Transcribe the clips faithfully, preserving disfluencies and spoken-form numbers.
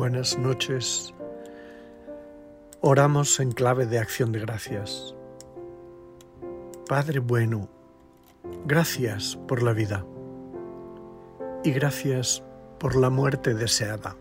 buenas noches. Oramos en clave de acción de gracias. Padre bueno, gracias por la vida y gracias por la muerte deseada.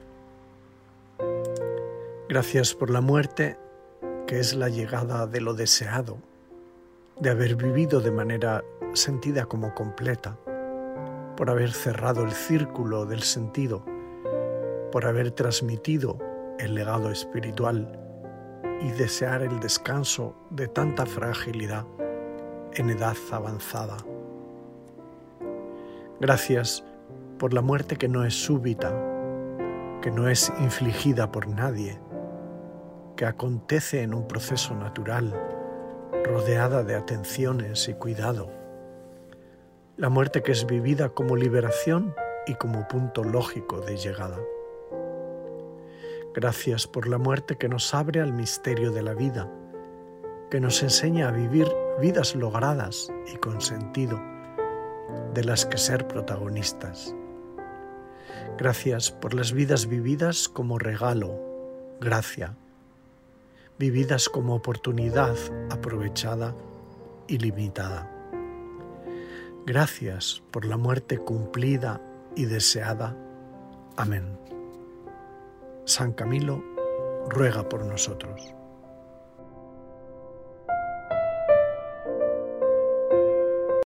Gracias por la muerte que es la llegada de lo deseado, de haber vivido de manera sentida como completa, por haber cerrado el círculo del sentido, por haber transmitido el legado espiritual y desear el descanso de tanta fragilidad en edad avanzada. Gracias por la muerte que no es súbita, que no es infligida por nadie, que acontece en un proceso natural, rodeada de atenciones y cuidado. La muerte que es vivida como liberación y como punto lógico de llegada. Gracias por la muerte que nos abre al misterio de la vida, que nos enseña a vivir vidas logradas y con sentido, de las que ser protagonistas. Gracias por las vidas vividas como regalo, gracia, vividas como oportunidad aprovechada y limitada. Gracias por la muerte cumplida y deseada. Amén. San Camilo ruega por nosotros.